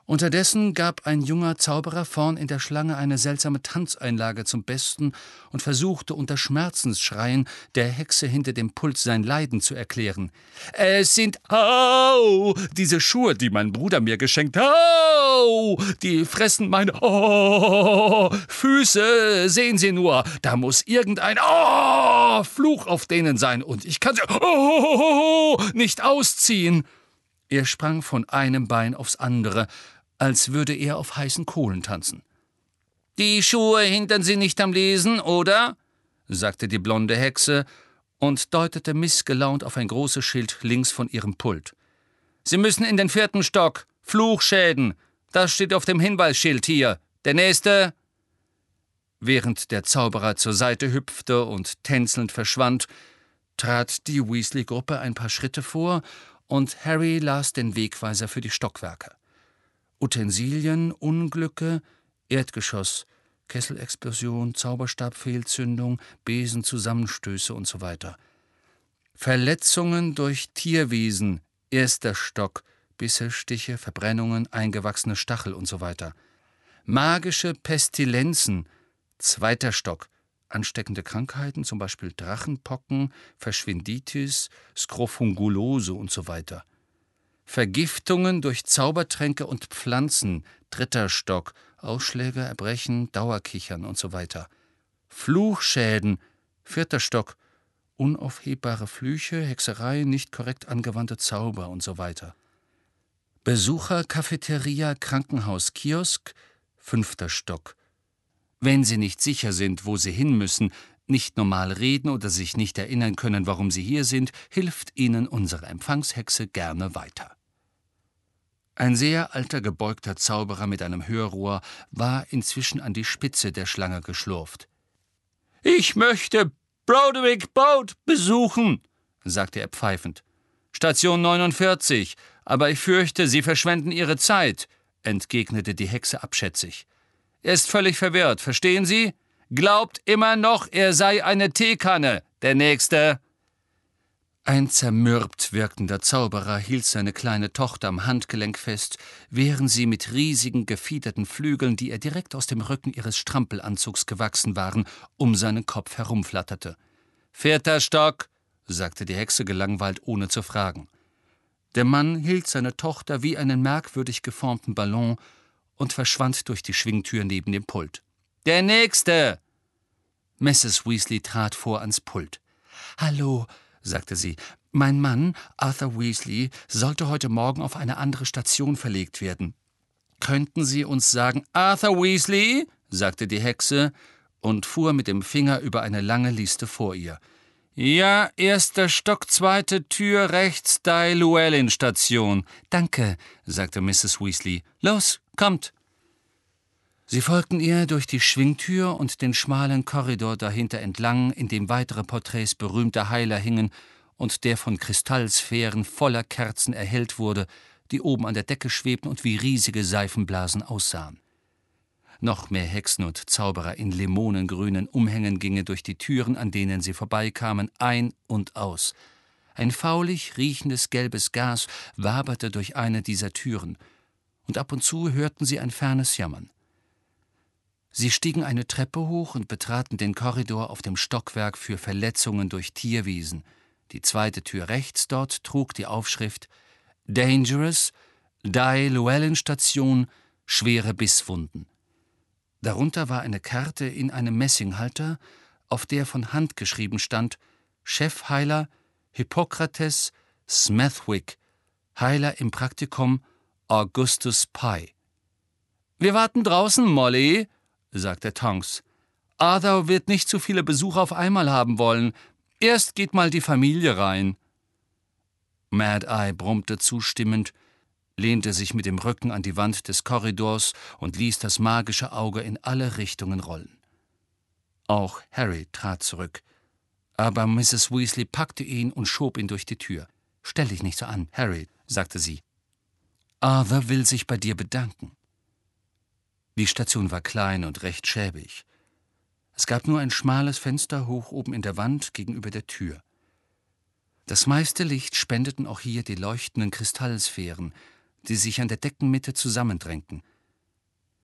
Unterdessen gab ein junger Zauberer vorn in der Schlange eine seltsame Tanzeinlage zum Besten und versuchte unter Schmerzensschreien der Hexe hinter dem Pult sein Leiden zu erklären. »Es sind, diese Schuhe, die mein Bruder mir geschenkt hat, die fressen meine, Füße, sehen Sie nur, da muss irgendein, Fluch auf denen sein und ich kann sie, nicht ausziehen.« Er sprang von einem Bein aufs andere, als würde er auf heißen Kohlen tanzen. »Die Schuhe hindern Sie nicht am Lesen, oder?« sagte die blonde Hexe und deutete missgelaunt auf ein großes Schild links von ihrem Pult. »Sie müssen in den 4. Stock. Fluchschäden. Das steht auf dem Hinweisschild hier. Der nächste.« Während der Zauberer zur Seite hüpfte und tänzelnd verschwand, trat die Weasley-Gruppe ein paar Schritte vor und Harry las den Wegweiser für die Stockwerke. Utensilien, Unglücke, Erdgeschoss, Kesselexplosion, Zauberstabfehlzündung, Besenzusammenstöße und so weiter. Verletzungen durch Tierwesen, 1. Stock, Bisse, Stiche, Verbrennungen, eingewachsene Stachel und so weiter. Magische Pestilenzen, 2. Stock, ansteckende Krankheiten, zum Beispiel Drachenpocken, Verschwinditis, Skrofungulose und so weiter. Vergiftungen durch Zaubertränke und Pflanzen, 3. Stock, Ausschläge, Erbrechen, Dauerkichern und so weiter. Fluchschäden, 4. Stock, unaufhebbare Flüche, Hexerei, nicht korrekt angewandte Zauber und so weiter. Besucher, Cafeteria, Krankenhaus, Kiosk, 5. Stock. Wenn Sie nicht sicher sind, wo Sie hin müssen, nicht normal reden oder sich nicht erinnern können, warum Sie hier sind, hilft Ihnen unsere Empfangshexe gerne weiter. Ein sehr alter, gebeugter Zauberer mit einem Hörrohr war inzwischen an die Spitze der Schlange geschlurft. »Ich möchte Broderick Boat besuchen«, sagte er pfeifend. »Station 49, aber ich fürchte, Sie verschwenden Ihre Zeit«, entgegnete die Hexe abschätzig. »Er ist völlig verwirrt, verstehen Sie? Glaubt immer noch, er sei eine Teekanne. Der Nächste.« Ein zermürbt wirkender Zauberer hielt seine kleine Tochter am Handgelenk fest, während sie mit riesigen, gefiederten Flügeln, die ihr direkt aus dem Rücken ihres Strampelanzugs gewachsen waren, um seinen Kopf herumflatterte. »4. Stock«, sagte die Hexe gelangweilt, ohne zu fragen. Der Mann hielt seine Tochter wie einen merkwürdig geformten Ballon und verschwand durch die Schwingtür neben dem Pult. »Der Nächste!« Mrs. Weasley trat vor ans Pult. »Hallo«, sagte sie, »mein Mann, Arthur Weasley, sollte heute Morgen auf eine andere Station verlegt werden. Könnten Sie uns sagen...« »Arthur Weasley«, sagte die Hexe und fuhr mit dem Finger über eine lange Liste vor ihr. »Ja, 1. Stock, 2. Tür, rechts, die Llewellyn-Station.« »Danke«, sagte Mrs. Weasley. »Los, kommt!« Sie folgten ihr durch die Schwingtür und den schmalen Korridor dahinter entlang, in dem weitere Porträts berühmter Heiler hingen und der von Kristallsphären voller Kerzen erhellt wurde, die oben an der Decke schwebten und wie riesige Seifenblasen aussahen. Noch mehr Hexen und Zauberer in limonengrünen Umhängen gingen durch die Türen, an denen sie vorbeikamen, ein und aus. Ein faulig riechendes gelbes Gas waberte durch eine dieser Türen, und ab und zu hörten sie ein fernes Jammern. Sie stiegen eine Treppe hoch und betraten den Korridor auf dem Stockwerk für Verletzungen durch Tierwesen. Die 2. Tür rechts dort trug die Aufschrift »Dangerous, die Llewellyn-Station, schwere Bisswunden«. Darunter war eine Karte in einem Messinghalter, auf der von Hand geschrieben stand »Chefheiler Hippokrates Smethwick, Heiler im Praktikum Augustus Pye.« »Wir warten draußen, Molly«, sagte Tonks. »Arthur wird nicht zu viele Besucher auf einmal haben wollen. Erst geht mal die Familie rein.« Mad-Eye brummte zustimmend, lehnte sich mit dem Rücken an die Wand des Korridors und ließ das magische Auge in alle Richtungen rollen. Auch Harry trat zurück, aber Mrs. Weasley packte ihn und schob ihn durch die Tür. »Stell dich nicht so an, Harry«, sagte sie. »Arthur will sich bei dir bedanken.« Die Station war klein und recht schäbig. Es gab nur ein schmales Fenster hoch oben in der Wand gegenüber der Tür. Das meiste Licht spendeten auch hier die leuchtenden Kristallsphären, die sich an der Deckenmitte zusammendrängten.